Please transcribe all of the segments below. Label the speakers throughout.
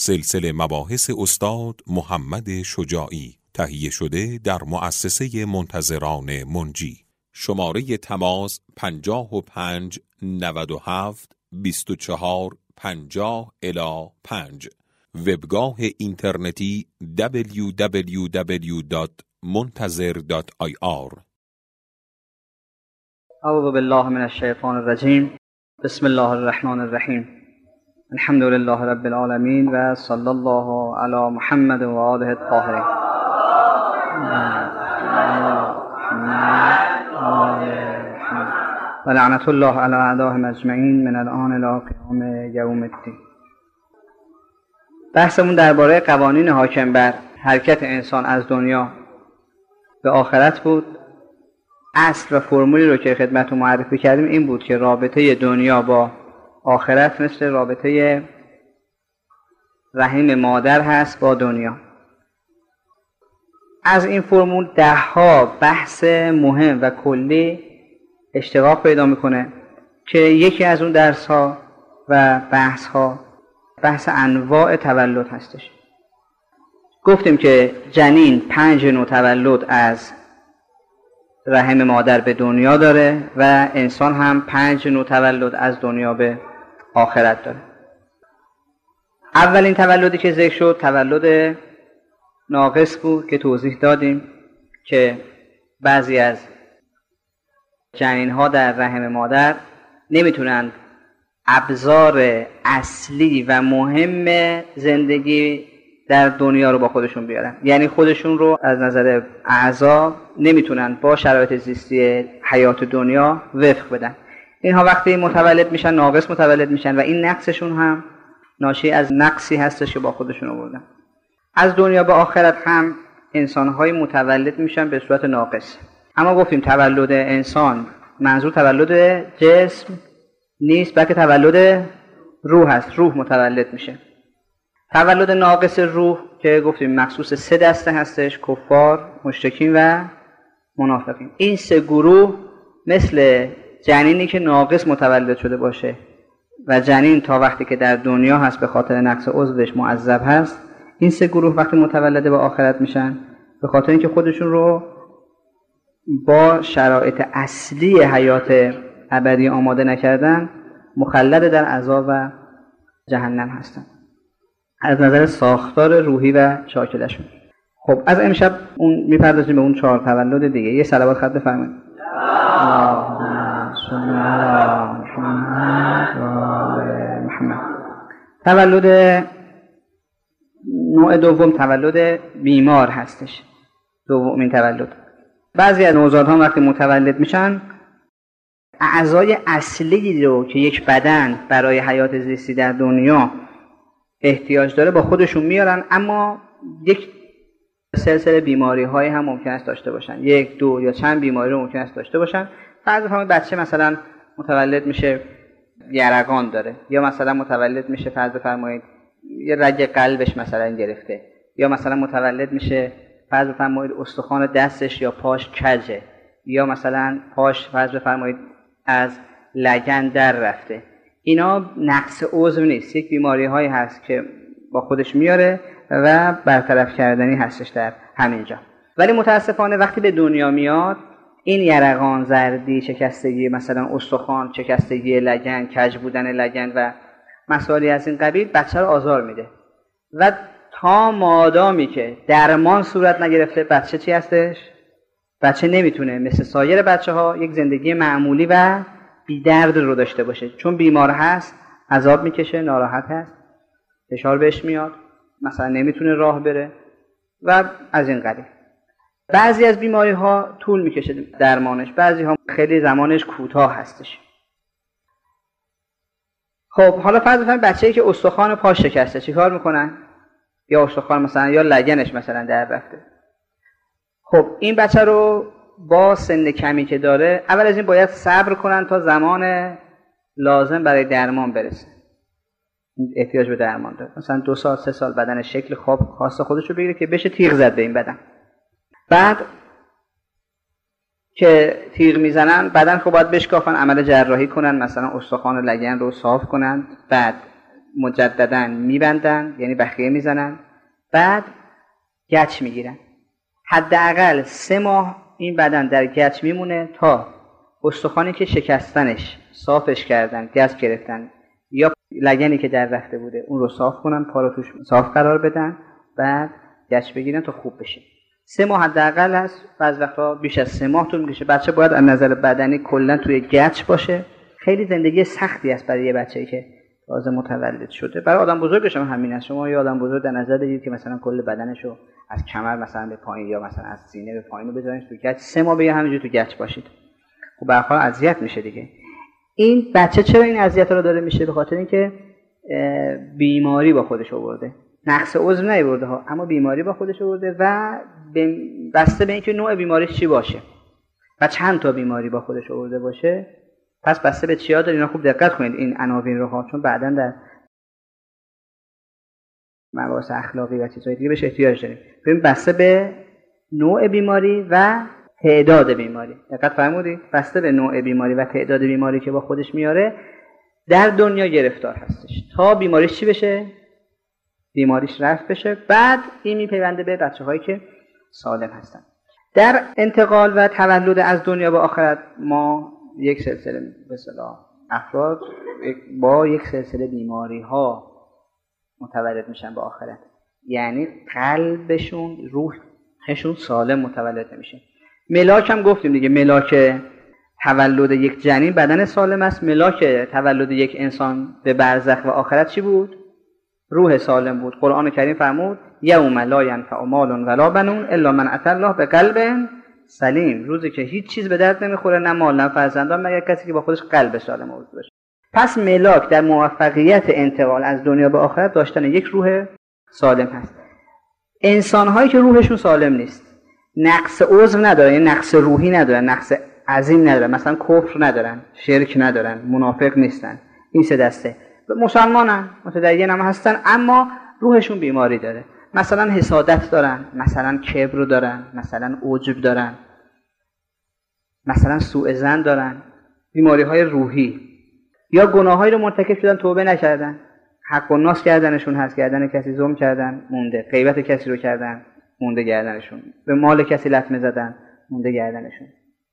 Speaker 1: سلسله مباحث استاد محمد شجاعی، تهیه شده در مؤسسه منتظران منجی. شماره تماس 55 97 24 50 الی 5. وبگاه اینترنتی www.muntazir.ir.
Speaker 2: اعوذ بالله من الشیطان الرجیم. بسم الله الرحمن الرحیم. الحمد لله رب العالمین و صلی الله علی محمد و آله الطاهرین. و لعنت الله علی اعدائهم اجمعین من الآن الی قیام یوم الدین. بحثمون درباره قوانین حاکم بر حرکت انسان از دنیا به آخرت بود. اصل و فرمولی رو که خدمتتون معرفی کردیم این بود که رابطه دنیا با آخرت مثل رابطه رحم مادر هست با دنیا. از این فرمول ده‌ها بحث مهم و کلی اشتقاق پیدا میکنه که یکی از اون درس‌ها و بحث‌ها بحث انواع تولد هستش. گفتیم که جنین 5 نوع تولد از رحم مادر به دنیا داره و انسان هم 5 نوع تولد از دنیا به آخرت داره. اولین تولدی که ذکر شد تولد ناقص بود که توضیح دادیم که بعضی از جنین ها در رحم مادر نمیتونن ابزار اصلی و مهم زندگی در دنیا رو با خودشون بیارن، یعنی خودشون رو از نظر اعضا نمیتونن با شرایط زیستی حیات دنیا وفق بدن. اینها وقتی متولد میشن ناقص متولد میشن و این نقصشون هم ناشی از نقصی هستش که با خودشون آوردن. از دنیا به آخرت هم انسان‌های متولد میشن به صورت ناقص. اما گفتیم تولد انسان منظور تولد جسم نیست بلکه تولد روح هست. روح متولد میشه. تولد ناقص روح که گفتیم مخصوص 3 دسته هستش: کفار، مشرکین و منافقین. این 3 گروه مثل جنینی که ناقص متولد شده باشه و جنین تا وقتی که در دنیا هست به خاطر نقص عضوش معذب هست، این 3 گروه وقتی متولد به آخرت میشن به خاطر اینکه خودشون رو با شرایط اصلی حیات ابدی آماده نکردن مخلد در عذاب و جهنم هستن از نظر ساختار روحی و شاکلشون. خب از امشب اون میپردازیم به اون 4 تولد دیگه. یه صلوات خط بفرمایید. اللهم صل علی محمد و آل محمد. تولد نوع دوم تولد بیمار هستش. دومین تولد. بعضی از نوزادها وقتی متولد میشن اعضای اصلی رو که یک بدن برای حیات زیستی در دنیا احتیاج داره با خودشون میارن، اما یک سلسله بیماری های هم ممکن است داشته باشن. 1 2 یا چند بیماری رو ممکن است داشته باشن. فرض بفرمایید بچه مثلا متولد میشه یرقان داره، یا مثلا متولد میشه فرض بفرمایید یه رگ قلبش مثلا گرفته، یا مثلا متولد میشه فرض بفرمایید استخوان دستش یا پاش کجه، یا مثلا پاش فرض بفرمایید از لگن در رفته. اینا نقص عضو نیست، یک بیماری هایی هست که با خودش میاره و برطرف کردنی هستش در همینجا. ولی متاسفانه وقتی به دنیا میاد این یرقان، زردی، شکستگی مثلا استخوان، شکستگی لگن، کج بودن لگن و مسائلی از این قبیل بچه رو آزار میده و تا مادامی که درمان صورت نگرفته بچه چی هستش؟ بچه نمیتونه مثل سایر بچه ها یک زندگی معمولی و بی درد رو داشته باشه، چون بیمار هست، عذاب میکشه، ناراحت هست، فشار بهش میاد، مثلا نمیتونه راه بره و از این قبیل. بعضی از بیماری ها طول میکشه درمانش، بعضی ها خیلی زمانش کوتاه هستش. خب حالا فرض بفرمایید بچه‌ای که استخوان پاش شکسته چیکار میکنن؟ یا استخوان مثلا یا لگنش مثلا در رفته. خب این بچه رو با سن کمی که داره اول از این باید صبر کنن تا زمان لازم برای درمان برسه. احتیاج به درمان داره، مثلا 2 سال 3 سال بدن شکل خاص خودش رو بگیره که بشه تیغ زد به این بدن. بعد که تیغ میزنن بدن خب باید بشکافن، عمل جراحی کنن، مثلا استخوان لگن رو صاف کنن، بعد مجددا میبندن، یعنی بخیه میزنن، بعد گچ میگیرن. حداقل 3 ماه این بدن در گچ میمونه تا استخوانی که شکستنش، صافش کردن، گچ گرفتن یا لگنی که در رفته بوده اون رو صاف کنن، پا رو توش صاف قرار بدن، بعد گچ بگیرن تا خوب بشه. 3 ماه حداقل هست، بعضی وقتا بیش از 3 ماه طول میکشه. بچه باید از نظر بدنی کلا توی گچ باشه. خیلی زندگی سختی است برای یه بچه‌ای که تازه متولد شده. برای آدم بزرگش هم همین است. شما یه آدم بزرگ در نظر بگیرید که مثلا کل بدنشو از کمر مثلا به پایین یا مثلا از سینه به پایین رو بذارید تو گچ، 3 ماه بگه همینجوری تو گچ باشید. خب به هر حال اذیت میشه دیگه. این بچه چرا این اذیت رو داره میشه؟ به خاطر اینکه بیماری با خودش آورده. نقص عضو نیاورده ها، اما بیماری با خودش آورده و بسته به اینکه نوع بیماریش چی باشه و چند تا بیماری با خودش آورده باشه، پس بسته به چیا داره. اینا خوب دقت کنید این عناوین رو ها، چون بعداً در مباحث اخلاقی و چیزهای دیگه بهش احتیاج داریم. ببین بسته به نوع بیماری و تعداد بیماری. دقت فرمودید؟ بسته به نوع بیماری و تعداد بیماری که با خودش میاره در دنیا گرفتار هستش تا بیماریش چی بشه؟ بیماریش رفع بشه. بعد این میپیونده به بچه‌هایی که سالم هستن. در انتقال و تولد از دنیا به آخرت ما یک سلسله به اصطلاح افراد با یک سلسله بیماری ها متولد میشن به آخرت، یعنی قلبشون، روحشون سالم متولد نمیشه. ملاک هم گفتیم دیگه، ملاک تولد یک جنین بدن سالم است. ملاک تولد یک انسان به برزخ و آخرت چی بود؟ روح سالم بود. قرآن کریم فرمود یوم لا ینفع مال ولا بنون الا من اتى الله بقلب سلیم. روزی که هیچ چیز به درد نمیخوره، نه مال نه فرزندان، مگر کسی که با خودش قلب سالم آورده باشه. پس ملاک در موفقیت انتقال از دنیا به آخرت داشتن یک روح سالم هست. انسان‌هایی که روحشون سالم نیست، نقص عضو ندارن، یعنی نقص روحی ندارن، نقص عظیم ندارن، مثلا کفر ندارن، شرک ندارن، منافق نیستن، این 3 دسته مسلمانن، متدین هم هستن، اما روحشون بیماری داره. مثلا حسادت دارن، مثلا کبر دارن، مثلا عجب دارن، مثلا سوء ظن دارن، بیماری های روحی. یا گناهایی رو مرتکب شدن توبه نکردن، حق الناس کردنشون هست، گردن کسی ظلم کردن مونده، غیبت کسی رو کردن مونده گردنشون، به مال کسی لطمه زدن مونده گردنشون.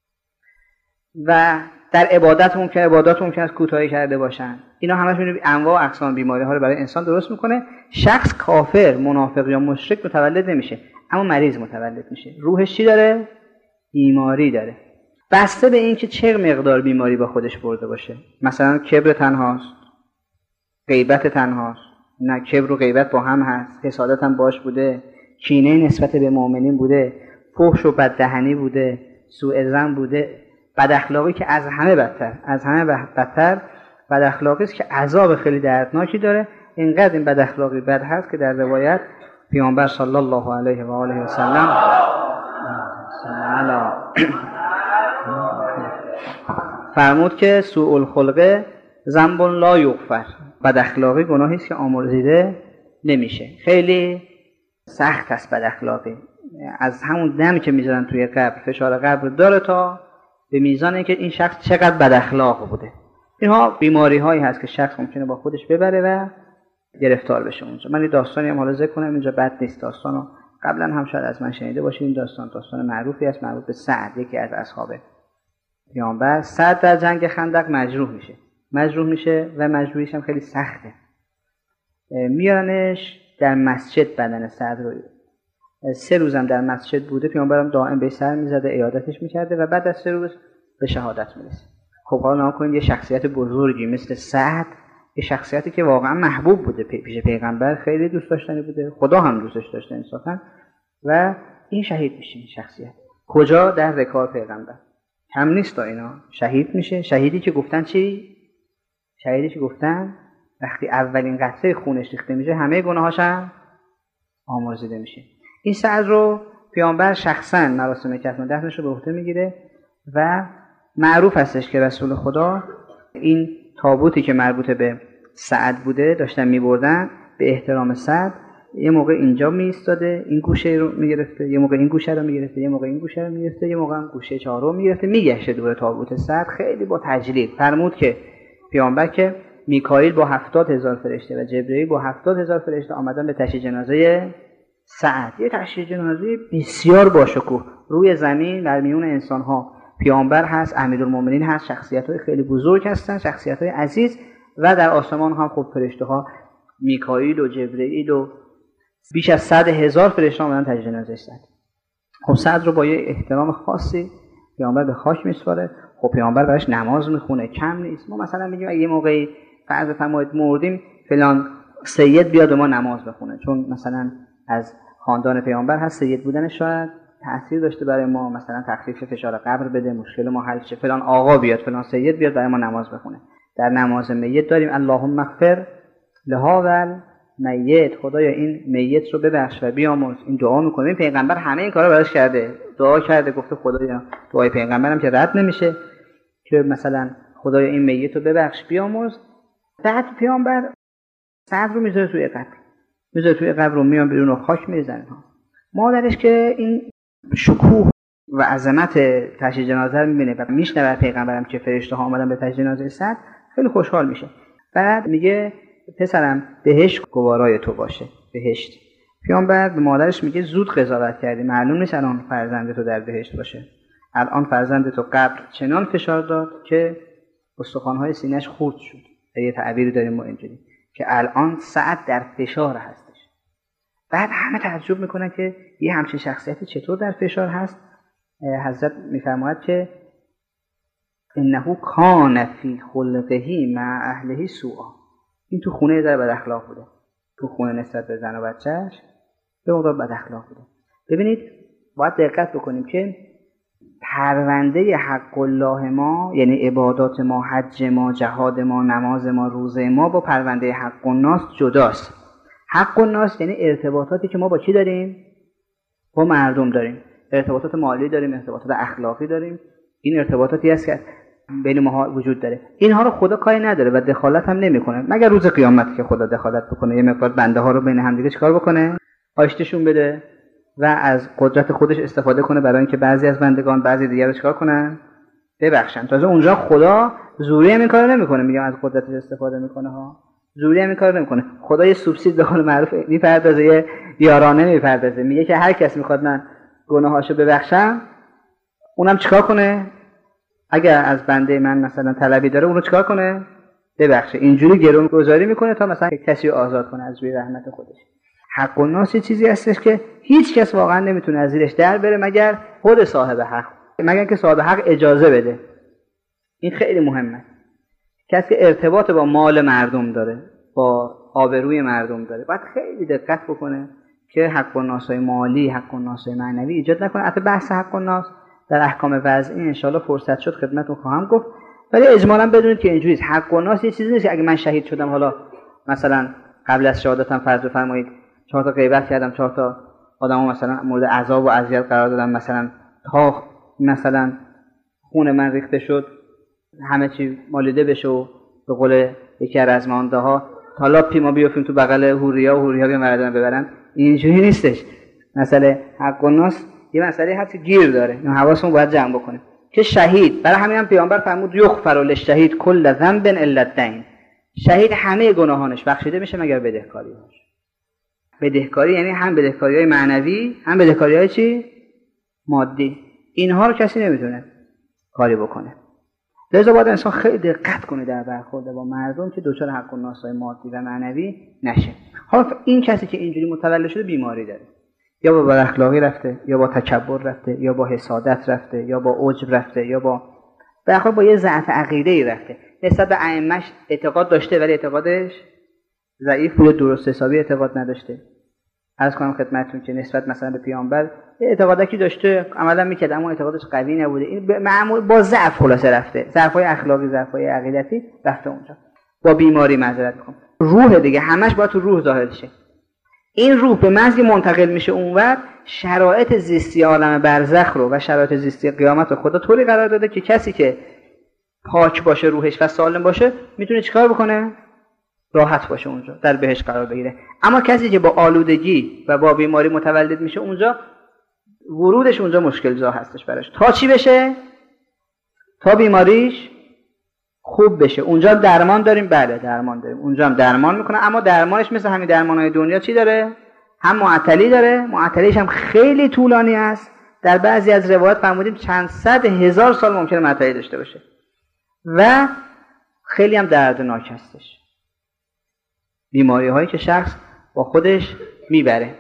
Speaker 2: و در عبادات ممکن است کوتاهی کرده باشن. اینا همشون انواع و اقسام بیماری ها رو برای انسان درست میکنه. شخص کافر، منافق یا مشرک متولد نمیشه، اما مریض متولد میشه. روحش چی داره؟ بیماری داره. بسته به اینکه چه مقدار بیماری با خودش برده باشه. مثلا کبر تنهاست، غیبت تنهاست، نه کبر و غیبت با هم هست، حسادت هم باش بوده، کینه نسبت به مؤمنین بوده، فحش و بددهنی بوده، سوء ظن بوده، بد اخلاقی که از همه بدتر بد اخلاقی است که عذاب خیلی دردناکی داره. اینقدر این بد اخلاقی بد هست که در روایت پیامبر صلی الله علیه و آله و سلم فرمود که سوء الخلق ذنب لا یغفر. بد اخلاقی گناهی است که آمرزیده نمیشه. خیلی سخت است بد اخلاقی. از همون دمی که میذارن توی قبر، فشار قبر داره تا به میزان اینکه این شخص چقدر بد اخلاق بوده. اینها بیماری هایی هست که شخص ممکنه با خودش ببره و گرفتار بشه اونجا. من این داستانی هم حالا ذکر کنم اینجا، بد نیست داستانو، قبلا هم شاید از من شنیده باشید. این داستان معروفی است، مربوط به سعد، یکی از اصحاب پیامبر. سعد در جنگ خندق مجروح میشه و مجروحیش هم خیلی سخته. میارنش در مسجد، بدن سعد رو 3 روزم در مسجد بوده، پیامبرم دائم به سر میزده، عیادتش میکرده و بعد از 3 روز به شهادت میرسه. خب حالا نگاه کنید، یه شخصیت بزرگی مثل سعد، یه شخصیتی که واقعا محبوب بوده پیش پیغمبر، خیلی دوست داشتنی بوده، خدا هم دوستش داشته انصافا، و این شهید میشه. این شخصیت کجا؟ در رکاب پیغمبر. کم نیست تا اینا شهید میشه. شهیدی که گفتن چی؟ شهیدی که گفتن وقتی اولین قطره خونش ریخته میشه همه گناهاش هم آمرزیده میشه. این سعد رو پیامبر شخصا مراسم کفن و دفنش رو به عهده میگیره و معروف هستش که رسول خدا این تابوتی که مربوط به سعد بوده داشتن میبردن به احترام سعد. یه موقع اینجا میایستاده، این گوشه رو میگرفته، یه موقع این گوشه رو میگرفته، یه موقع این گوشه رو میگرفته، یه موقع هم گوشه چهارم میگرفته، میگشته دور تابوت سعد خیلی با تجلیل. فرمود که پیامبر که میکائیل با 70,000 فرشته و جبرئیل با 70,000 فرشته آمدن به تشییع جنازه سعد. یه تشییع جنازه بسیار باشکوه. روی زمین در میون انسان‌ها پیامبر هست، امیرالمومنین هست، شخصیت‌های خیلی بزرگ هستن، شخصیت‌های عزیز، و در آسمان هم خب فرشته‌ها میکائیل و جبرئیل و بیش از 100,000 فرشته آمدن تشییع جنازه سعد. خب سعد رو با یه احترام خاصی پیامبر به خاک میسپاره. خب پیامبر براش نماز میخونه، کم نیست. ما مثلا میگیم اگه یه موقعی فرض بفرمایید مردیم فلان سید بیاد و ما نماز بخونه، چون مثلا از خاندان پیامبر هست، سید بودنش شاید تأثیر داشته برای ما، مثلا تخفیف فشار قبر بده، مشکل ما حل شه، فلان آقا بیاد، فلان سید بیاد برای ما نماز بخونه. در نماز میت داریم اللهم اغفر لهذا المیت، خدایا این میت رو ببخش و بیامرز. این دعا میکنیم. پیغمبر همه این کارا براش کرده، دعا کرده، گفته خدایا، دعای پیغمبرم که رد نمیشه، که مثلا خدایا این میت رو ببخش بیامرز. بعد پیامبر سعد رو میذاره توی قبر، میذاره توی قبر رو میان بیرون و خاک میریزن. مادرش که این شکوه و عظمت تشییع جنازه رو میبینه و میشنوه پیغمبرم که فرشته ها اومدن به تشییع جنازه سعد، خیلی خوشحال میشه. بعد میگه پسرم بهشت گوارای تو باشه، بهشت. پیامبر به مادرش میگه زود قضاوت کردی، معلوم نیست الان فرزند تو در بهشت باشه. الان فرزند تو قبر چنان فشار داد که استخوان‌های سینه‌اش خرد شد. یه تعبیری داریم ما اینجوری که الان سعد در فشار هستش. بعد همه تعجب میکنن که یه همچین شخصیتی چطور در فشار هست. حضرت میفرماید که انه کان فی خلقه مع اهله سوءا، این تو خونه در بد اخلاق بوده، تو خونه نسبت به زن و بچه‌اش به مقدار بد اخلاق بوده. ببینید باید دقت بکنیم که پرونده حق الله ما، یعنی عبادات ما، حج ما، جهاد ما، نماز ما، روزه ما، با پرونده حق الناس جداست. حق الناس یعنی ارتباطاتی که ما با کی داریم؟ با مردم داریم. ارتباطات مالی داریم، ارتباطات اخلاقی داریم. این ارتباطاتی است که بین ما وجود داره. اینها رو خدا کاری نداره و دخالت هم نمیکنه، مگر روز قیامت که خدا دخالت بکنه، یه مقدار بنده ها رو بین هم دیگه چیکار بکنه؟ آشتیشون بده و از قدرت خودش استفاده کنه برای اینکه بعضی از بندگان بعضی دیگر رو چیکار کنن؟ ببخشن. تازه اونجا خدا زوری هم این کارو نمیکنه، میگم از قدرتش استفاده میکنه ها، زوری هم این کارو نمیکنه. خدا یه سوبسید به قول معروف میپردازه، یه یارانه میپردازه، میگه که هر کس میخواد من گناهاشو ببخشم، اونم چیکار کنه؟ اگر از بنده من مثلا طلبی داره اونو چیکار کنه؟ ببخشه. اینجوری گرون گذاری میکنه تا مثلا کسی رو آزاد کنه از روی رحمت خودش. حق الناس چیزی هستش که هیچ کس واقعا نمیتونه از زیرش در بره مگر خود صاحب حق، مگر که صاحب حق اجازه بده. این خیلی مهمه. کسی که ارتباط با مال مردم داره، با آبروی مردم داره، باید خیلی دقت بکنه که حق الناس‌های مالی، حق الناس‌های معنوی ایجاد نکنه. البته بحث حق الناس در احکام وضعی ان شاءالله فرصت شد خدمتتون خواهم گفت، ولی اجمالاً بدونید که اینجوریه. حق الناس یه چیزی نیست که اگه من شهید شدم، حالا مثلا قبل از شهادتم فرض بفرمایید 4 تا غیبت کردم، 4 تا آدمو مثلا مورد عذاب و اذیت قرار دادم، مثلا تا مثلا خون من ریخته شد، همه چی مالیده بشه و به قول یکی از رزمانده ها تا لاپی ما بیافتیم تو بغل حوریا و حوریا بیان مردم ببرن. اینجوری نیستش. مسئله حق الناس یه مسئله هست که گیر داره، این حواسمون باید جمع بکنیم که شهید، برای همین هم پیامبر فرمود یغفر للشهید کل ذنب الا الدین، شهید همه گناهانش بخشیده میشه مگر بدهکاری‌هاش. بدهکاری یعنی هم بدهکاری‌های معنوی، هم بدهکاری‌های چی؟ مادی. اینها رو کسی نمیتونه کاری بکنه. لذا باید انسان خیلی دقت کنه در برخورد با مردم که دچار حق الناس‌های مادی و معنوی نشه. حالا این کسی که اینجوری متولد شده بیماری داره، یا با بد اخلاقی رفته، یا با تکبر رفته، یا با حسادت رفته، یا با عجب رفته، یا با بخاطر با یه ضعف عقیده‌ای رفته. نسبت به ائمه‌اش اعتقاد داشته ولی اعتقادش ضعیف بود، درست حسابی اعتقاد نداشته. عرض کنم خدمتتون که نسبت مثلا به پیامبر اعتقادی داشته، عملا میکرد اما اعتقادش قوی نبوده. این معمول با ضعف خلاصه رفته، ضعف‌های اخلاقی، ضعف‌های عقیدتی رفته اونجا. با بیماری معذرت می‌خوام. روح دیگه همش باید تو روح ظاهر شه. این روح به محض منتقل میشه اونور، شرایط زیستی عالم برزخ رو و شرایط زیستی قیامت رو خدا طوری قرار داده که کسی که پاک باشه روحش و سالم باشه میتونه چیکار بکنه؟ راحت باشه اونجا، در بهشت قرار بگیره. اما کسی که با آلودگی و با بیماری متولد میشه اونجا، ورودش اونجا مشکل زا هستش براش. تا چی بشه؟ تا بیماریش خوب بشه. اونجا درمان داریم، بله درمان داریم، اونجا هم درمان میکنه، اما درمانش مثل همین درمانهای دنیا چی داره؟ هم معطلی داره، معطلیش هم خیلی طولانی است. در بعضی از روایات فرمودیم چند صد هزار سال ممکنه معطلی داشته باشه و خیلی هم دردناک هستش. بیماری هایی که شخص با خودش میبره.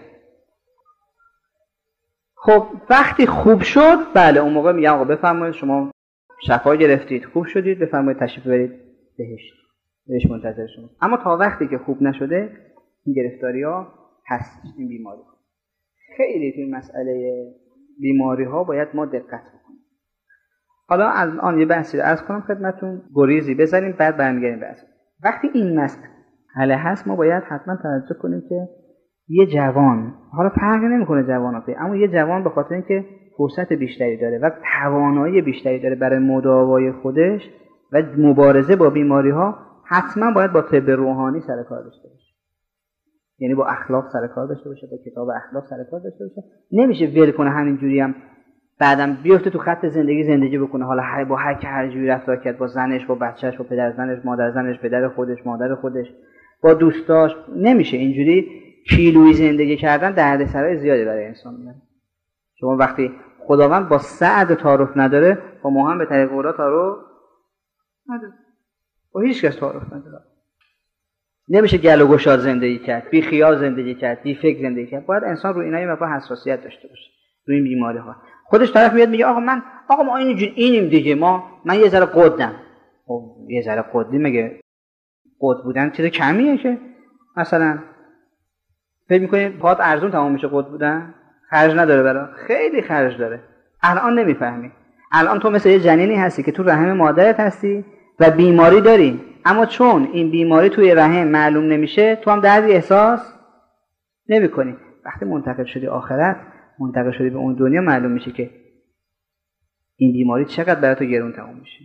Speaker 2: خب وقتی خوب شد، بله اون موقع میگم آقا بفرمایید شما شفا گرفتید، خوب شدید، بفرمایید تشریف برید بهش منتظر شما. اما تا وقتی که خوب نشده این گرفتاری ها هست، این بیماری ها. خیلی توی مسئله بیماری ها باید ما دقت بکنیم. حالا از آن یه بحثی رو عرض کنم خدمتتون، گریزی بزنیم بعد برمیگردیم بحث. وقتی این مسئله هست ما باید حتما توجه کنیم که یه جوان، حالا فرقی نمیکنه جوان ها، اما یه جوان به خاطر اینکه فرصت بیشتری داره و توانایی بیشتری داره برای مداوای خودش و مبارزه با بیماری ها، حتما باید با طب روحانی سر کار داشته باشه. یعنی با اخلاق سر کار داشته باشه، با کتاب اخلاق سر کار داشته باشه. نمیشه ول کنه همینجوری هم بعدم بیفته تو خط زندگی بکنه، حالا با هر جوری رفتار کرد، با زنش، با بچه‌ش، با پدر زنش، مادر زنش، پدر خودش، مادر خودش، با دوستاش. نمیشه اینجوری کیلویی زندگی کردن، دردسرای زیادی برای انسان میاره. شما وقتی خداوند با سعد تعارف نداره، با ما هم به طریق اولا تعارف نداره، با هیچ کس تعارف نداره. نمیشه گل و گشاد زندگی کرد، بی خیال زندگی کرد، بی فکر زندگی کرد. باید انسان رو اینایی مقدار حساسیت داشته باشه روی این بیماری ها. خودش طرف میاد میگه آقا ما اینیم دیگه، من یه ذره قدم. یه ذره قدی مگه قد بودن چیز کمیه که مثلا فکر می‌کنی پات ارزون تمام میشه قد بودن؟ خرج نداره برای، خیلی خرج داره. الان نمیفهمی. الان تو مثل یه جنینی هستی که تو رحم مادرت هستی و بیماری داری، اما چون این بیماری توی رحم معلوم نمیشه تو هم دردی احساس نمی‌کنی. وقتی منتقل شدی آخرت، منتقل شدی به اون دنیا، معلوم میشه که این بیماری چقدر برای تو گرون تمام میشه.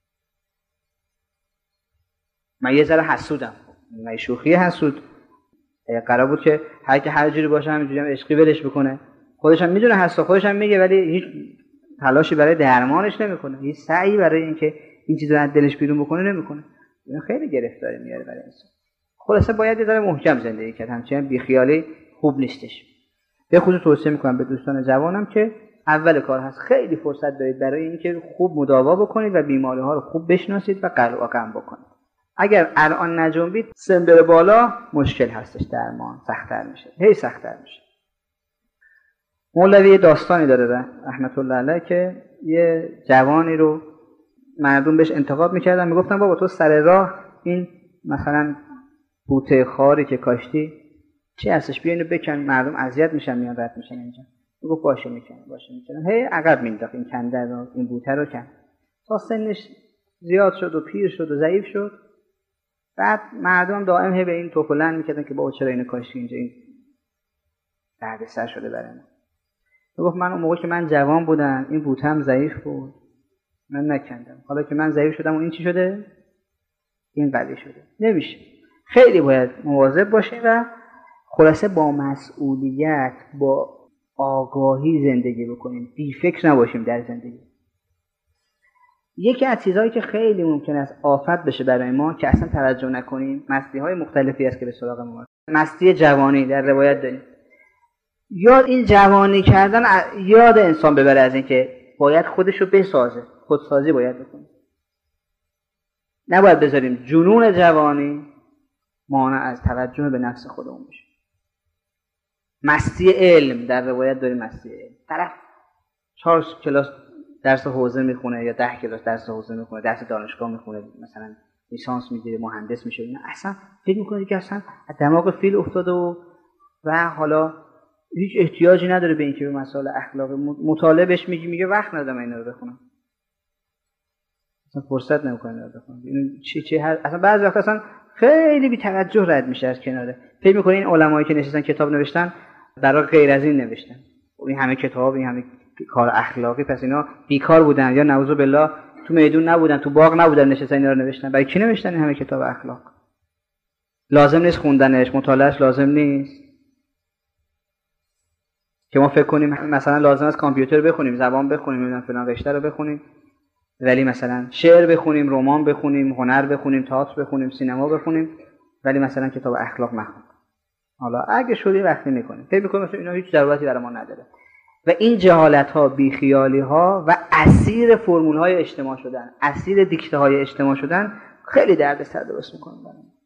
Speaker 2: من یه ذره حسودم، من شوخی حسود. قرار بود که هر جوری باشه همینجوری هم عشقی ولش بکنه، خودش هم میدونه هست، خودش هم میگه، ولی هیچ تلاشی برای درمانش نمیکنه، هیچ سعی برای اینکه این چیزو از دلش بیرون بکنه نمیکنه. این خیلی گرفتاری میاره برای انسان. خلاصه باید یه ذره محکم زندگی کرد، همچنین بیخیالی خوب نیستش. به خصوص توصیه میکنم به دوستان جوانم که اول کار هست خیلی فرصت دارید برای اینکه خوب مداوا بکنید و بیماری ها رو خوب بشناسید و قلع بکنید. اگر الان نجنبید سن بره بالا مشکل هستش، درمان سخت‌تر میشه، هی سخت‌تر میشه. مولوی داستانی داره رحمت الله علیه که یه جوانی رو مردم بهش انتقاد میکردن، میگفتن بابا تو سر راه این مثلا بوته خاری که کاشتی چی هستش، بیا اینو بکن، مردم اذیت میشن میان رد میشن اینجا. میگفت باشه میکنم. هی عقب مینداخت این کنده رو، این بوته رو کن تا سنش زیاد شد و پیر شد و ضعیف شد. بعد مردم دائم هی به این توپلن میکردن که بابا چرا اینو کاشتی اینجا، این دردسر شده برای ما. میگفت من اون موقع که من جوان بودم این بوتم ضعیف بود من نکندم، حالا که من ضعیف شدم و این چی شده، این قضیه شده. نمیشه. خیلی باید مواظب باشیم و خلاصه با مسئولیت، با آگاهی زندگی بکنیم، بی فکر نباشیم در زندگی. یکی از چیزهایی که خیلی ممکن است آفت بشه برای ما که اصلا توجه نکنیم، مستی های مختلفی است که به سراغ ما. مستی جوانی در روایت داریم. یاد این جوانی کردن یاد انسان ببره از اینکه باید خودش رو بسازه، خودسازی باید بکنه. نباید بذاریم جنون جوانی مانع از توجه به نفس خودمون بشه. مستی علم در روایت داریم، مستی علم. طرف 4 کلاس درس حوزه میخونه یا 10 کلاس درس حوزه میخونه، درس دانشگاه میخونه، مثلا لیسانس میگیره، مهندس میشه، اینا اصلا فکر میکنه که اصلا دماغ فیل افتاده و حالا هیچ احتیاجی نداره به اینکه به مسائل اخلاقی مطالعه بهش میگه وقت ندارم اینا رو بخونم، اصلا فرصت نمیکنه اینا رو بخونم. این چی اصلا بعضی وقت اصلا خیلی بی توجه رد میشه از کناره. فکر میکنه این علمایی که نشستن کتاب نوشتن برای غیر از این نوشتن، این همه کتاب، این همه کار اخلاقی، پس اینا بیکار بودن یا نعوذ بالله تو میدون نبودن، تو باغ نبودن، نشستن اینا رو نوشتن. برای کی نوشتن این همه کتاب اخلاق؟ لازم نیست خوندنش، مطالعهش لازم نیست که ما فکر کنیم مثلا لازم است کامپیوتر بخونیم، زبان بخونیم، نمیدونم فلان رشته رو بخونیم ولی مثلا شعر بخونیم، رمان بخونیم، هنر بخونیم، تئاتر بخونیم، سینما بخونیم، ولی مثلا کتاب اخلاق نخونیم. حالا اگه شدی وقتی میکنیم فکر میکنیم مثلا اینا هیچ ضرورتی برای ما نداره. و این جهالت ها، بیخیالی ها و اسیر فرمول های اجتماع شدن، اسیر دیکته های اجتماع شدن خیلی دردسر درست میکنه.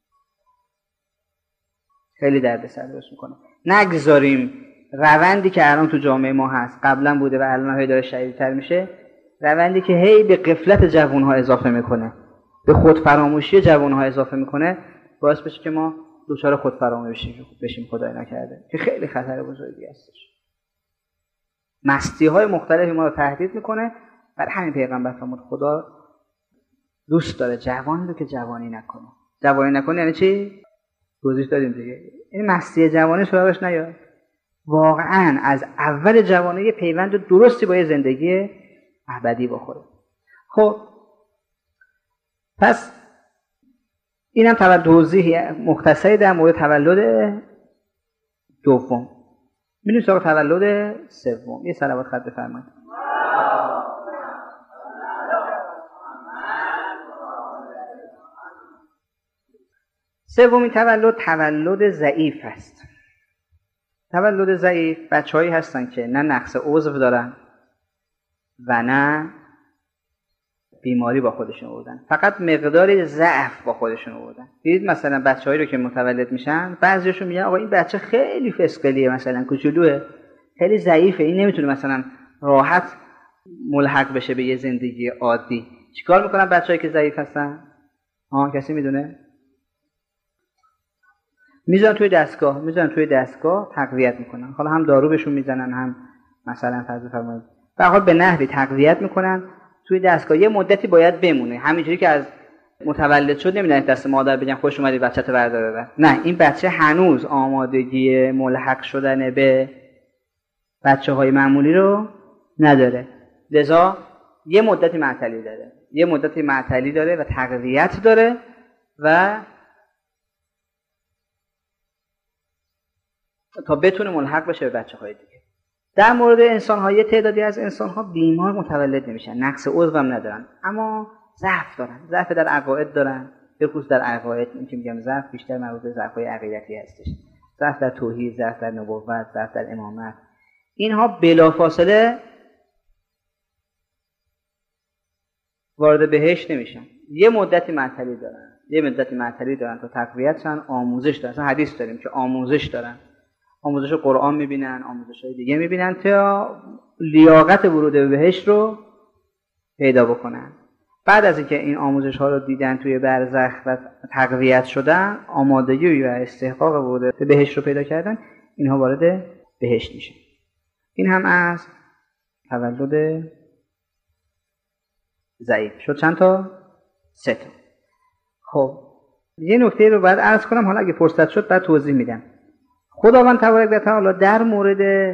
Speaker 2: خیلی دردسر درست میکنه. نگذاریم روندی که الان تو جامعه ما هست، قبلا بوده و الان هی داره شدیدتر میشه، روندی که هی به غفلت جوان‌ها اضافه میکنه، به خودفراموشی جوان‌ها اضافه میکنه، باعث بشه که ما دچار خودفراموشی بشیم، خدای نکرده، که خیلی خطر بزرگی هستش. مستی‌های مختلفی ما رو تهدید میکنه. برای همین پیغمبر فرمود خدا دوست داره جوانی رو که جوانی نکنه. جوانی نکنه یعنی چی؟ توضیح دادیم دیگه. این مستی جوانی سراغش نیاد. واقعا از اول جوانی یه پیوند درستی با یه زندگی ابدی بخوره. خب پس اینم توضیح مختصری در مورد تولد دوم. میریم سراغ تولد سوم. یه صلوات خط بفرمایید. سومین تولد ضعیف است. تولد ضعیف بچه‌هایی هستن که نه نقص عضو دارن و نه بیماری با خودشون آوردن، فقط مقداری ضعف با خودشون آوردن. دیدید مثلا بچه‌هایی رو که متولد میشن بعضیاشون میگن آقا این بچه خیلی فسقلیه، مثلا کوچولوئه، خیلی ضعیفه، این نمیتونه مثلا راحت ملحق بشه به یه زندگی عادی. چیکار میکنن بچه‌هایی که ضعیف هستن؟ کسی میدونه؟ میذارن توی دستگاه تقویت میکنن. حالا هم دارو بهشون میزنن، هم مثلا فرض فرمایید به هر حال به نحوی تقویت میکنن توی دستگاه. یه مدتی باید بمونه، همینجوری که از متولد شد نمیدونن دست مادر بگن خوش اومدی بچه‌تو بردار ببر. نه، این بچه هنوز آمادگی ملحق شدن به بچه‌های معمولی رو نداره، لذا یه مدتی معطلی داره و تقویت داره و تا بتونه ملحق بشه به بچه‌های دیگه. در مورد انسان‌ها یه تعدادی از انسان‌ها بیمار متولد نمیشن، نقص عضو هم ندارن، اما ضعف دارن، ضعف در عقاید دارن. به خصوص در عقاید، این که میگم ضعف بیشتر مربوط به ضعف‌های عقیدتی هستش. ضعف در توحید، ضعف در نبوت، ضعف در امامت. اینها بلافاصله وارد بهشت نمیشن. یه مدتی معطلی دارن تا تقویت شن، آموزش دارن. مثلا حدیث داریم که آموزش دارن. آموزش قرآن میبینن، آموزش‌های دیگه میبینن تا لیاقت ورود به بهشت رو پیدا بکنن. بعد از اینکه این آموزش‌ها رو دیدن توی برزخ و تقویت شدن، آمادگی و استحقاق ورود به بهشت رو پیدا کردن، اینها وارد بهشت میشن. این هم از تولد ضعیف شد. چند تا؟ 3 تا. خب یه نکته رو باید عرض کنم، حالا اگه فرصت شد بعد توضیح میدم. خداوند تبارک و تعالی در مورد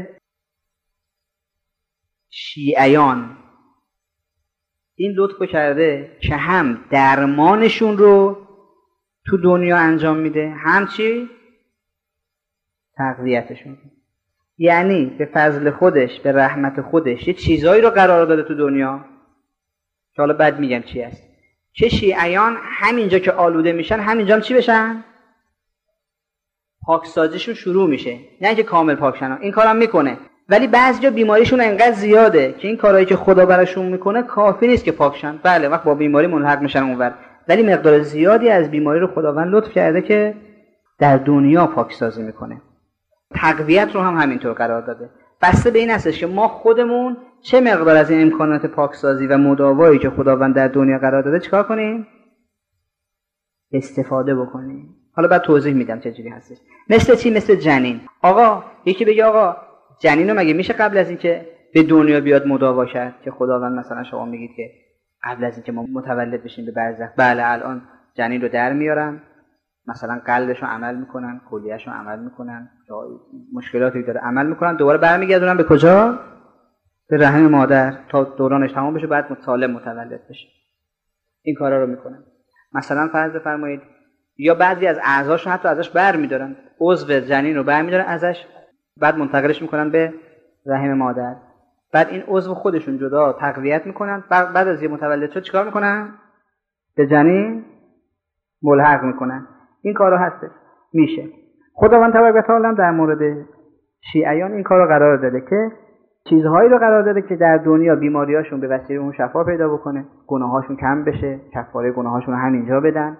Speaker 2: شیعیان این لطف کرده که هم درمانشون رو تو دنیا انجام میده، هم چی؟ تقویتشون. یعنی به فضل خودش، به رحمت خودش یه چیزایی رو قرار داده تو دنیا که حالا بعد میگم چی است، که شیعیان همینجا که آلوده میشن همینجا هم چی بشن؟ پاکسازیشون شروع میشه. نه که کامل پاکشن، این کارم میکنه، ولی بعضیا بیماریشون انقدر زیاده که این کارهایی که خدا براشون میکنه کافی نیست که پاکشن. بله وقت با بیماری ملحق میشن اونور، ولی مقدار زیادی از بیماری رو خداوند لطف کرده که در دنیا پاکسازی میکنه. تقویت رو هم همینطور قرار داده. بسته به این هستش که ما خودمون چه مقدار از این امکانات پاکسازی و مداوایی که خداوند در دنیا قرار داده چیکار کنیم؟ استفاده بکنیم. حالا بعد توضیح میدم چه جوری هستش. مثل چی؟ مثل جنین. آقا یکی بگه آقا جنین رو مگه میشه قبل از اینکه به دنیا بیاد مداوا کرد؟ که خداوند مثلا شما میگید که قبل از اینکه ما متولد بشیم به برزخ، بله الان جنین رو در میارن، مثلا قلبش رو عمل میکنن، کلیه‌اش رو عمل میکنن، مشکلاتی داره عمل میکنن، دوباره برمیگردونن به کجا؟ به رحم مادر تا دورانش تمام بشه، بعد سالم متولد بشه. این کارا رو میکنن. مثلا فرض بفرمایید یا بعضی از اعضاشو حتی ازش برمیدارن، عضو جنین رو برمیدارن ازش، بعد منتقلش میکنن به رحم مادر. بعد این عضو خودشون جدا تقویت میکنن، بعد از یه متولد شد چیکار میکنن؟ به جنین ملحق میکنن. این کارو هستش، میشه. خداوند تبارک و تعالی در مورد شیعیان این کارو قرار داده که چیزهایی رو قرار داده که در دنیا بیماریاشون به وسیله اون شفا پیدا بکنه، گناهاشون کم بشه، کفاره گناهاشون رو همینجا بدن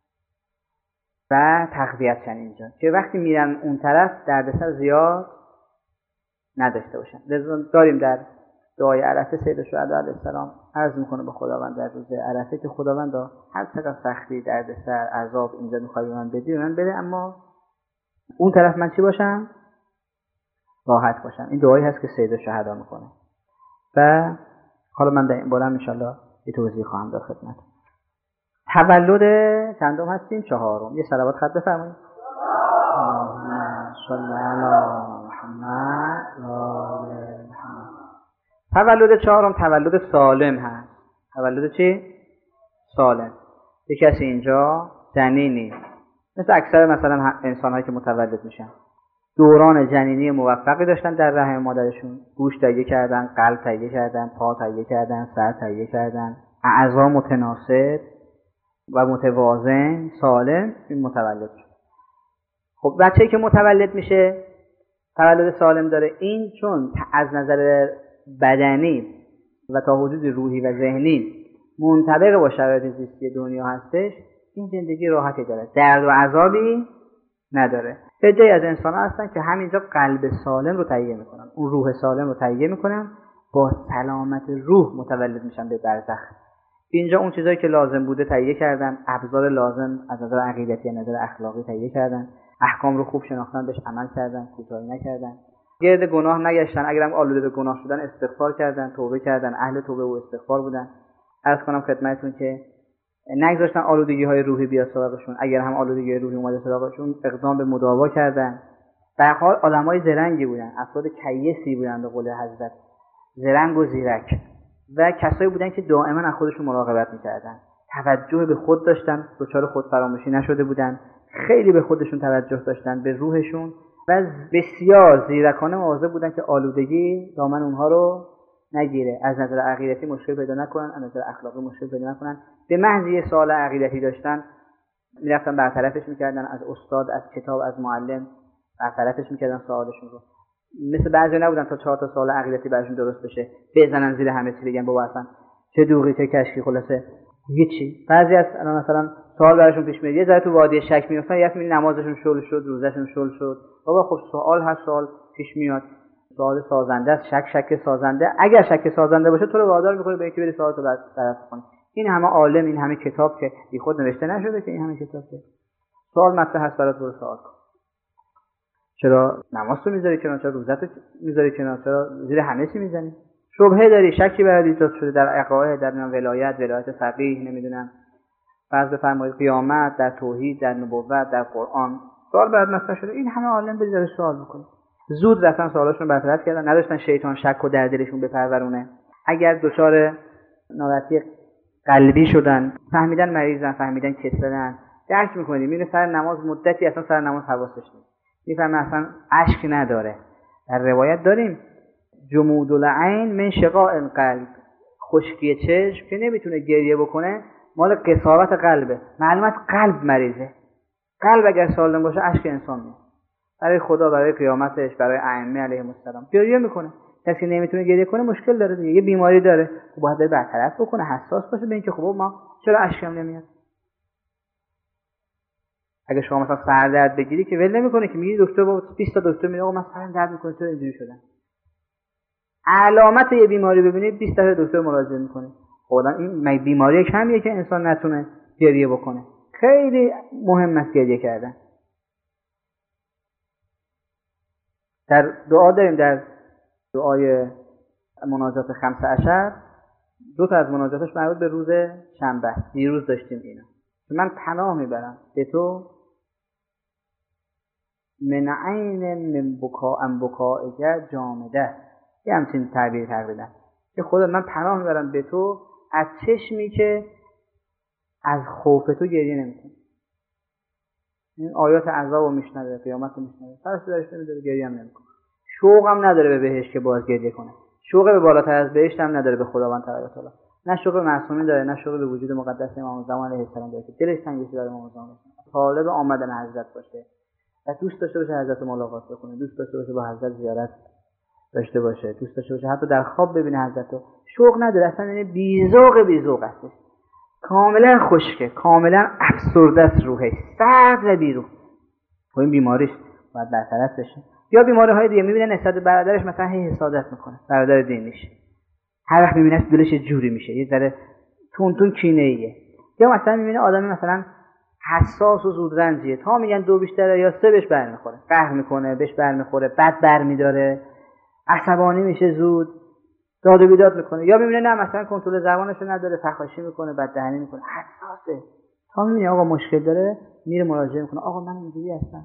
Speaker 2: و تقویت شن اینجا، که وقتی میرن اون طرف دردسر زیاد نداشته باشن. داریم در دعای عرفه سید الشهدا علیه السلام عرض میکنه به خداوند در روز عرفه که خداوند هر چقدر سختی، دردسر، عذاب اینجا میخوای به من بدی، به من بده، اما اون طرف من چی باشم؟ راحت باشم. این دعایی هست که سید الشهدا میکنه و حالا من در این باره انشالله یه توضیح خواهم داد خدمت. تولد چندم هستیم؟ 4. یه صلوات خط بفرمایید. صلی علی محمد و آل محمد. تولد 4 تولد سالم هست. تولد چی؟ سالم. یک کسی اینجا جنینی مثل اکثر مثلا انسان‌هایی که متولد میشن دوران جنینی موفقی داشتن در رحم مادرشون، گوش تهیه کردن، قلب تهیه کردن، پا تهیه کردن، سر تهیه کردن، اعضا متناسب و متوازن سالم این متولد شد. خب بچه‌ای که متولد میشه تولد سالم داره، این چون از نظر بدنی و تا حدود روحی و ذهنی منطبق با شرایط زیستی دنیا هستش، این زندگی راحتی داره، درد و عذابی نداره. عده‌ای از انسان‌ها هستن که همینجا قلب سالم رو تهیه میکنن، اون روح سالم رو تهیه میکنن، با سلامت روح متولد میشن به برزخ. اینجا اون چیزایی که لازم بوده تهیه کردن، ابزار لازم از نظر عقیدتی، از نظر اخلاقی تهیه کردن، احکام رو خوب شناختن، بهش عمل کردن، کوتاهی نکردن، گرد گناه نگشتن، اگرم آلوده به گناه شدن استغفار کردن، توبه کردن، اهل توبه و استغفار بودن. عرض کنم خدمتتون که نگذاشتن آلودگی‌های روحی بیاد سراغشون، اگر هم آلودگی روحی اومده سراغشون اقدام به مداوا کردن. به هر حال آدمای زرنگی بودن، افراد کیسی بودن به قول حضرت، زرنگ و زیرک، و کسایی بودن که دائما از خودشون مراقبت می‌کردن، توجه به خود داشتن، دچار خودفراموشی نشده بودن، خیلی به خودشون توجه داشتن، به روحشون، و بسیار زیرکانه مواظب بودن که آلودگی دامن اونها رو نگیره، از نظر عقیدتی مشکل پیدا نکنن، از نظر اخلاقی مشکل پیدا نکنن. به محض یه سوال عقیدتی داشتن میرفتن برطرفش میکردن، از استاد، از کتاب، از معلم برطرفش میکردن سوالشون رو. مثل بعضی نبودن تا 4 تا سوال عقیدتی براشون درست بشه بزنن زیر همه چی بگن بابا اصلا چه دوغی چه کشکی، خلاصه هیچی. بعضی از مثلا سوال براشون پیش میاد، یه ذره تو وادی شک میافتن، یک میلی نمازشون شل شد، روزشون شل شد. بابا خب سوال هست، سوال پیش میاد، سوال سازنده است، شک سازنده. اگر شک سازنده باشه تو رو وادار میکنه به اینکه بری سوالتو برطرف کنی. این همه عالم، این همه کتاب که بی خود نوشته نشده که این همه کتاب که سوال مطرح هست برات، برو سوال کن. چرا نماز رو میذاری کنار؟ چرا روزت رو میذاری کنار؟ چرا زیر همه چی میزنی؟ شبهه داری، شکی برات ایجاد شده در عقاید، در ولایت فقیه، نمیدونم فرض بفرمایید قیامت، در توحید، در نبوت، در قرآن سوال برات مطرح شده، این همه عالم بذاره سوال بکنه. زود رفتن سوالاشون رو برطرف کردن، نداشتن شیطان شک و در دلشون بپرورونه. اگر دچار ناراحتی قلبی شدن، فهمیدن مریضن، فهمیدن کسلن، درک میکنید میره سر نماز مدتی اصلا سر نماز حواسش نیست، میفهمه اصلا اشک نداره. در روایت داریم جمود العین من شقاء القلب، خشکی چشم که نمیتونه گریه بکنه مال قساوت قلبه. معلومه قلب مریضه. قلب اگر سالم باشه اشک انسان میاد. برای خدا، برای قیامتش، برای ائمه علیهم السلام گریه میکنه. کسی نمیتونه گریه کنه مشکل داره دیگه، یه بیماری داره، باید برطرف بکنه، حساس باشه به اینکه خب ما چرا اشکم نمیاد. اگه شما مثلا سر درد بگیری که ول نمیکنه که میگی دکتر، با 20 تا دکتر میگه آقا من سرم درد میکنه چرا اینجوری شدم. علامت یه بیماری ببینید 20 تا دکتر مراجعه میکنه. خدا این بیماری کمیه که انسان نتونه گریه بکنه. خیلی مهم است گریه کردن. در دعا داریم، در دعای مناجات 15 دو تا از مناجاتش مربوط به روز شنبه، دیروز داشتیم اینا. من پناه میبرم به تو من عین من بکائک جامده، یه همچین تعبیر تقریبا، که خدا من پناه میبرم به تو از چشمی که از خوف تو گریه نمیکنه. این آیات عذاب رو میشنوه، قیامت رو میشنوه، سرش درش نمیداره، گریه هم نمیکنه، شوق هم نداره به بهش که باز گریه کنه، شوق به بالاتر از بهشت هم نداره به خداوند تعالی، نه شوق به معصومین داره، نه شوق به وجود مقدس امام زمان علیه السلام داره که دلش تنگ بشه برای امام زمان، طالب آمدن حضرت باشه و دوست داشته باشه حضرت ملاقات بکنه، دوست داشته باشه با حضرت زیارت داشته باشه، دوست داشته باشه حتی در خواب ببینه حضرت رو. شوق نداره اصلا، یعنی بی‌ذوق است، کاملا خشکه، کاملا افسرده است، روحش سرد و بی‌روح. و این بیماریش باید برطرف بشه. یا بیماری‌های دیگه می‌بینه نسبت به برادرش مثلا حسادت میکنه، برادر دینیش هر وقت می‌بینه دلش یه جوری میشه، یه ذره تون کینه‌ایه. یا مثلا می‌بینه آدمی مثلا حساس و زودرنجیه، تا میگن 2 بیشتره یا 3 بهش برمیخوره، قهر میکنه، بهش برمیخوره، بد برمیداره، عصبانی میشه، زود داد و بیداد میکنه. یا میبینه نه مثلا کنترل زبانشو نداره، فحاشی میکنه، بددهنی میکنه، حساسه. تا میبینه آقا مشکل داره، میره مراجعه میکنه، آقا من اینجوری هستم،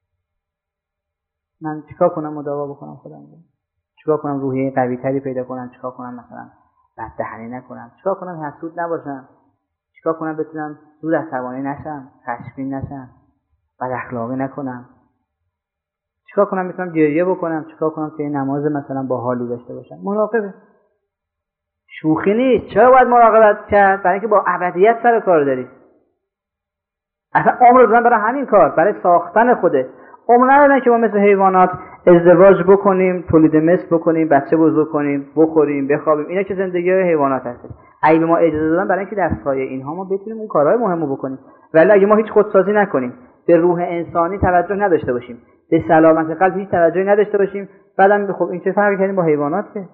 Speaker 2: من چیکار کنم مداوا بکنم خودم رو؟ چیکار کنم روحیه قوی تری پیدا کنم؟ چیکار کنم مثلا بددهنی نکنم؟ چیکار کنم حسود نباشم؟ چیکار کنم بتونم زود عصبانی نشم، خشمگین نشم، بد اخلاقی نکنم؟ چیکار کنم میتونم گریه بکنم؟ چیکار کنم که نماز مثلا با حالی داشته باشم؟ مراقبه، شوخی نیست. چرا باید مراقبت کرد؟ برای اینکه با ابدیت سر کار داری. اصلا عمر رو برای همین کار، برای ساختن خوده. عمر ندادن که ما مثل حیوانات ازدواج بکنیم، تولید مثل بکنیم، بچه بزرگ کنیم، بخوریم، بخوابیم. اینا که زندگی حیوانات هست. اگه به ما اجازه دادن برای اینکه در سایه اینها ما بتونیم اون کارهای مهمو بکنیم. ولی اگه ما هیچ خودسازی نکنیم، به روح انسانی توجه نداشته باشیم، به سلامت قلب هیچ توجهی نداشته باشیم، بعدم خب این چه فرقی کردیم با حیوانات که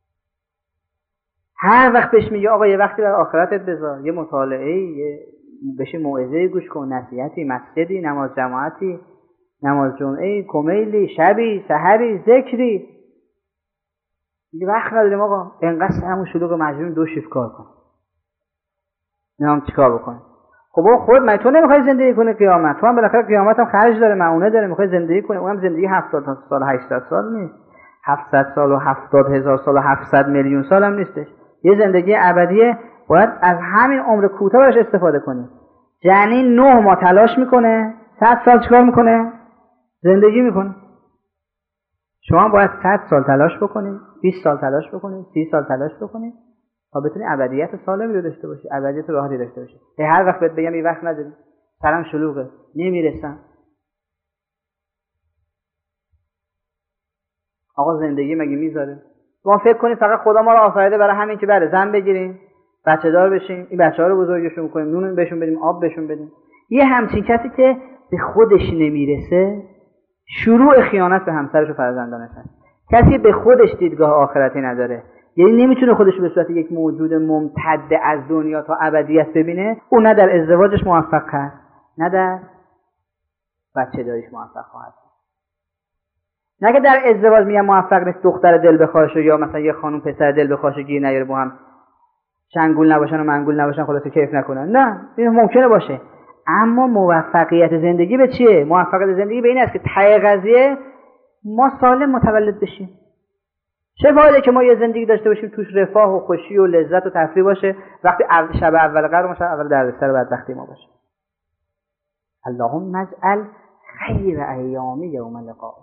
Speaker 2: هر وقت بهش میگه آقا یه وقتی برای آخرتت بذار، یه مطالعه‌ای، بشه موعظه‌ای گوش کن، نصیحتی، مسجدی، نماز جماعتی، نماز جمعه‌ای، کمیلی، شبی، سحری، ذکری. دیگه وقت نداریم آقا، انقدر همون شلوغ مجنون 2 شیفت کار کن. نمی‌دونم چیکار بکنی. خب خود من تو نمیخوای زندگی کنی قیامت، تو هم بالاخره قیامت هم خرج داره، معونه داره، میخوای زندگی کنی. اونم زندگی 70 سال 80 سال نیست، 700 سال و 70,000 سال و 700 میلیون سال هم نیستش. یه زندگی ابدیه، باید از همین عمر کوتاه براش استفاده کنی. جنین 9 ماه تلاش میکنه، 100 سال چیکار میکنه؟ زندگی میکنه. شما باید 100 سال تلاش بکنی، 20 سال تلاش بکنی، 30 سال تلاش بکنی تا بتونی ابدیت سالمی رو داشته باشی، ابدیت راحتی داشته باشی. هر وقت بهت بگم این وقت نداری، سرم شلوغه، نمیرسم. آقا زندگی مگه میذاره؟ ما فکر کنیم فقط خدا ما رو آفریده برای همین که بله زن بگیریم، بچه دار بشیم، این بچه‌ها رو بزرگشون کنیم، نون بهشون بدیم، آب بهشون بدیم. یه همچین کسی که به خودش نمیرسه، شروع خیانت به همسرش و فرزندانش هست. کسی به خودش دیدگاه آخرتی نداره، یعنی نمیتونه خودش به صورت یک موجود ممتد از دنیا تا ابدیت ببینه، او نه در ازدواجش موفق هست، نه در بچه داریش موفق خواهد. نه که در ازدواج میگم موفق نیست، دختر دل بخواهش یا مثلا یه خانم پسر دل بخواهش گیر نیاره، با هم چنگول نباشن و منگول نباشن، خلاصه کیف نکنن. نه، این ممکنه باشه، اما موفقیت زندگی به چیه؟ موفقیت زندگی به این است که ته قضیه ما سالم متولد بشیم. چه فایده که ما یه زندگی داشته باشیم توش رفاه و خوشی و لذت و تفریح باشه، وقتی شب اول قرار شب اول دردسر بدبختی ما باشه. اللهم اجعل خیر ایامی یوم لقائک.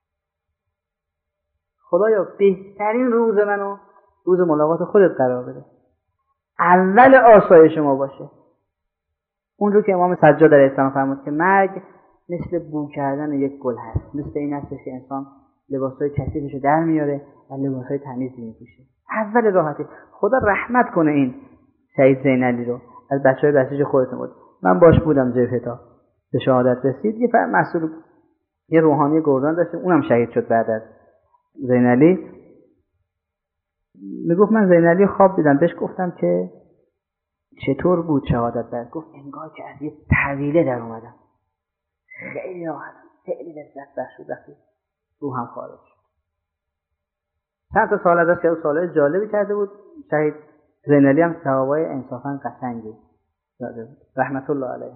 Speaker 2: خدایا بهترین روز منو روز ملاقات خودت قرار بده، اول آسایش ما باشه. اون رو که امام سجاد علیه السلام فرمود که مرگ مثل بو کردن یک گل هست، مثل این هست که انسان لباسای کثیفشو در میاره و لباسای تمیزی میپوشه. اول راحتی. خدا رحمت کنه این شهید زینالی رو، از بچهای بسیج خودتون بود. من باش بودم جبهه تا به شهادت رسید. یه مسئول یه روحانی گردان داشتیم، اونم شهید شد بعد از زینالی. میگفت من زینالی خواب دیدم، بهش گفتم که چطور بود شهادت بعد؟ گفت انگار که از یه طویله در اومدم، خیلی راحت، خیلی لذت بخش بود وقتی روحم خارج شد. چند تا سال ازش که سالهای جالبی کرده بود. شهید زینالی هم ثوابای انصافا قشنگی داده بود رحمت الله علیه.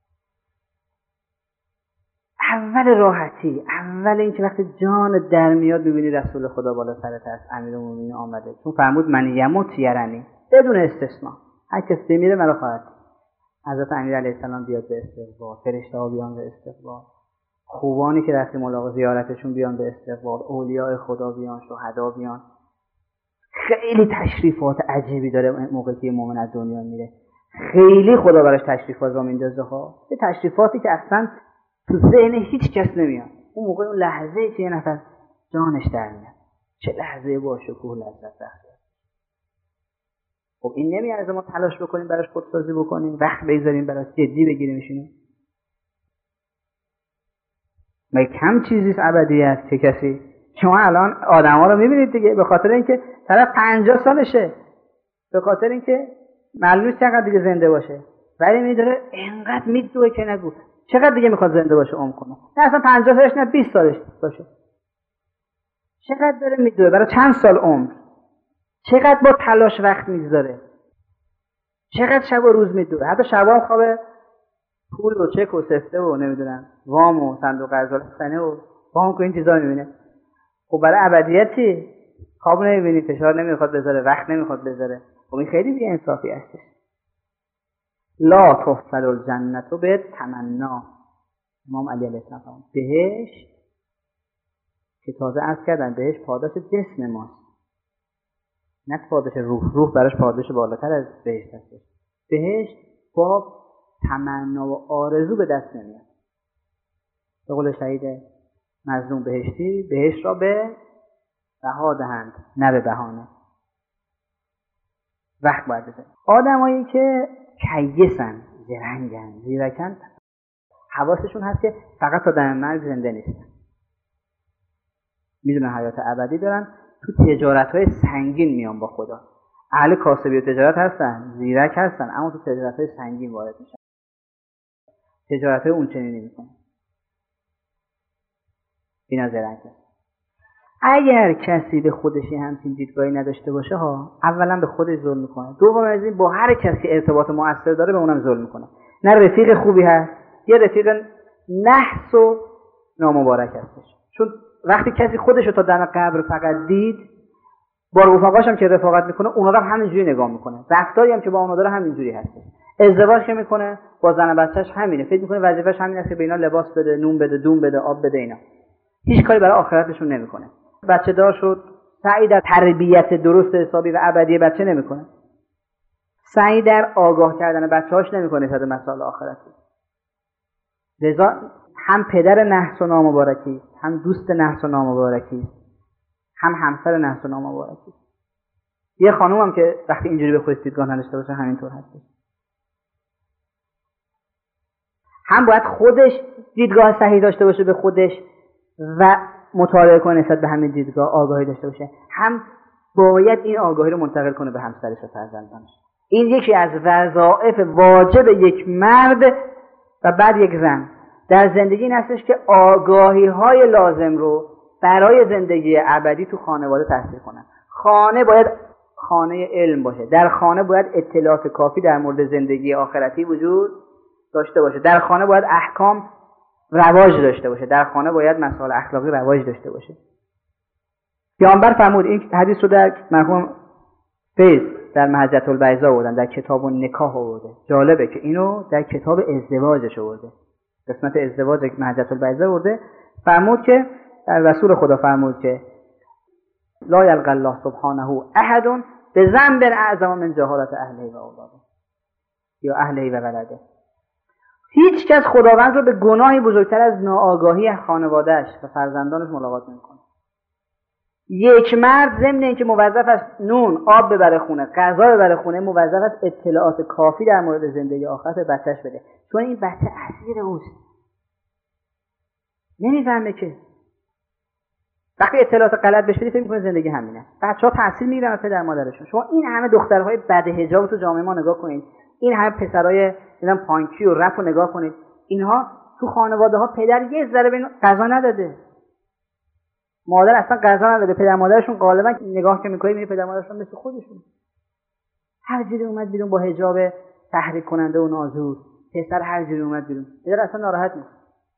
Speaker 2: اول راحتی، اول این که وقتی جان در میاد ببینی رسول خدا بالا سرت است، امیرالمومنین آمده، چون فرمود من یموت یرنی، بدون استثناء هر کس بمیره مرا خواهد. حضرت امیر علیه السلام بیاد به استقبال، فرشته‌ها بیان به استقبال، خوبانی که رفتیم ملاقات زیارتشون بیان به استقبال، اولیاء خدا بیان، شهدا بیان. خیلی تشریفات عجیبی داره موقعی که مؤمن از دنیا میره. خیلی خدا براش تشریفات را میندازه ها. یه تشریفاتی که اصلا تو ذهن هیچ کس نمیاد. اون موقع اون لحظه‌ای که یه نفر جانش در میاد، چه لحظه با شکوه لذت بخشه. خب این نمیارزه ما تلاش بکنیم براش، خودسازی بکنیم، وقت بگذاریم براش، جدی بگیریمش اینو؟ مگه کم چیزیست ابدیت که کسی، شما الان آدما رو میبینید دیگه، به خاطر اینکه طرف 50 سالشه، به خاطر اینکه معلومه چقدر دیگه زنده باشه، ولی میداره اینقدر میدوه که نگو چقدر دیگه میخواد زنده باشه، عمر کنه. نه اصلا 50 سالش، نه 20 سالش باشه، چقدر داره میدوه برای چند سال عمر، چقدر با تلاش وقت میگذاره، چقدر شب و روز میدوه، حتی شبا هم خوابه پول و چک و سفته و نمیدونم وام و صندوق قرض سنه و بانک و این چیزا میبینه. خب برای ابدیتی خواب نمیبینی، فشار نمیخواد بذاره، وقت نمیخواد بذاره. خب این خیلی بی انصافی هستش. لا تحصل الجنة به تمنا. امام علی علیه السلام بهش که تازه عرض کردن بهش پاداش جسم ماست، نه پاداش روح. روح براش پاداش بالاتر از بهشت هستش. بهش با تمنا و آرزو به دست نمیاد. به قول شهید مظلوم بهشتی، بهشت را به بها دهند نه به بهانه. وقت باید بزنید. آدمایی که کیسن، زرنگن، زیرکن، حواسشون هست که فقط تا دم مرگ زنده نیستن، میدونن حیات ابدی دارن. تو تجارت‌های سنگین میان با خدا. اهل کاسبی و تجارت هستن، زیرک هستن، اما تو تجارت‌های سنگین وارد میشن، تجارت‌های اونچنینی میکنن. اینا زرنگ هست. اگر کسی به خودش همچین دیدگاهی نداشته باشه ها، اولا به خودش ظلم میکنه، دوم از این با هر کسی ارتباط مؤثر داره به اونم ظلم میکنه. نه رفیق خوبی هست، یه رفیق نحس و نامبارک هستش. چون وقتی کسی خودش رو تا دم قبر فقط دید، با رفقاش هم که رفاقت میکنه اونا رو هم همینجوری نگاه میکنه، رفتاری هم که با اونا داره همینجوری هستش. ازدواج که میکنه با زن و بچه‌ش همینه، فکر میکنه وظیفه‌ش همین است که به اینا لباس بده، نون بده، دون بده، آب بده. اینا هیچ کاری برای آخرتشون نمیکنه. بچه دار شد، سعی در تربیت درست حسابی و ابدی بچه نمیکنه، سعی در آگاه کردن بچه‌هاش نمیکنه نسبت به مسائل آخرتی. لذا هم پدر نحس و نامبارکی، هم دوست نحس و نامبارکی، هم همسر نحس و نامبارکی. یه خانوم هم که وقتی اینجوری به خودش دیدگاه نداشته باشه همینطور هست. هم باید خودش دیدگاه صحیح داشته باشه به خودش و مطالعه کنه نسبت به همین دیدگاه آگاهی داشته باشه، هم باید این آگاهی رو منتقل کنه به همسرش و فرزندانش. این یکی از وظایف واجب یک مرد و بعد یک زن در زندگی این هستش که آگاهی های لازم رو برای زندگی ابدی تو خانواده تحصیل کنن. خانه باید خانه علم باشه، در خانه باید اطلاعات کافی در مورد زندگی آخرتی وجود داشته باشه، در خانه باید احکام رواج داشته باشه، در خانه باید مسائل اخلاقی رواج داشته باشه. پیامبر فرمود، این حدیث رو در مرحوم فیض در محجة البیضا آوردن، در کتاب النکاح آورده. جالبه که اینو در کتاب ازدواجش آورده، قسمت ازدواج محجة البیضا آورده. فرمود که رسول خدا فرمود که لا یلقی الله سبحانه احد بذنب اعظم من جهالت اهله و اولاده یا اهله و ولده. هیچ کس خداوند رو به گناهی بزرگتر از ناآگاهی خانواده‌اش و فرزندانش ملاقات نمی‌کنه. یک مرد ضمن اینکه موظف است نون، آب ببره خونه، غذا ببره خونه، موظف است اطلاعات کافی در مورد زندگی آخرت بچه‌ش بده، چون این بچه اسیر اوست، نمی‌فهمه که. وقتی اطلاعات غلط بشه فکر می‌کنه زندگی همینه. بچه‌ها تاثیر می‌گیرن از پدر مادرشون. شما این همه دخترهای بد حجاب تو جامعه ما نگاه کنید، این همه پسرای مثلا پانکی و رپ رو نگاه کنید، اینها تو خانواده‌ها پدر یه ذره به غذا نداده، مادر اصلا غذا نداده، پدر مادرشون غالبا نگاه که می‌کنید می‌بینید پدر مادرشون مثل خودشون، هر جوری اومد بیرون با حجاب تحریک کننده و نازور، پسر هر جوری اومد بیرون، پدر اصلا ناراحت نیست.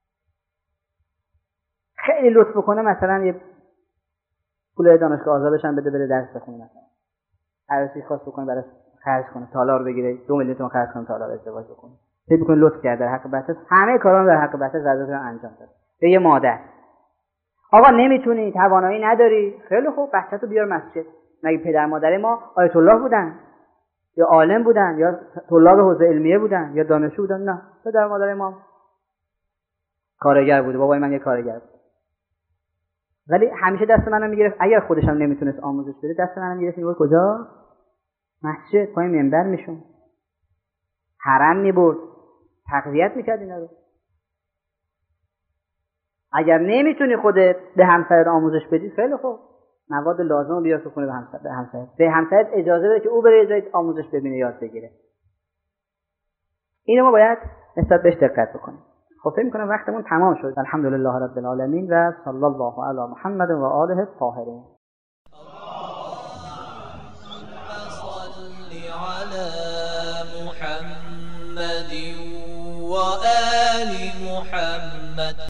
Speaker 2: خیلی لطف کنه مثلا یه پول دانشگاه آزادش هم بده بره درس بخونه، مثلا عروسی خواست بکنه براش خرج کنه، تالار بگیره 2 میلیون تومان خرج کنه، تالار ازدواج بکنه، فکر می‌کنه لطف کرده در حق بچه‌ش، همه کارا رو در حق بچه‌ش ضرورت انجام داد. به یه مادر آقا نمیتونی، توانایی نداری، خیلی خوب بچه‌تو بیار مسجد، مگه پدر مادر ما آیت الله بودن یا عالم بودن یا طلاب حوزه علمیه بودن یا دانشجو بودن؟ نه، پدر مادر ما کارگر بوده، بابای من یه کارگر بود. ولی همیشه دست منو میگرفت، اگر خودش هم نمیتونست آموزش بده دست منو میگرفت میبرد کجا؟ مسجد، پای منبر میشون، حرم میبرد، تقویت میکرد اینا رو. اگر نمیتونی خودت به همسرت آموزش بدی، خیلی خوب، مواد لازم رو بیار تو خونه به همسرت اجازه بده که او بره جای آموزش ببینه، یاد بگیره. اینو ما باید نسبت بهش دقت بکنیم. خب فکر می‌کنم وقتمون تمام شد. الحمدلله رب العالمین و صلی الله علی محمد و آله الطاهرین. محمد و آل محمد.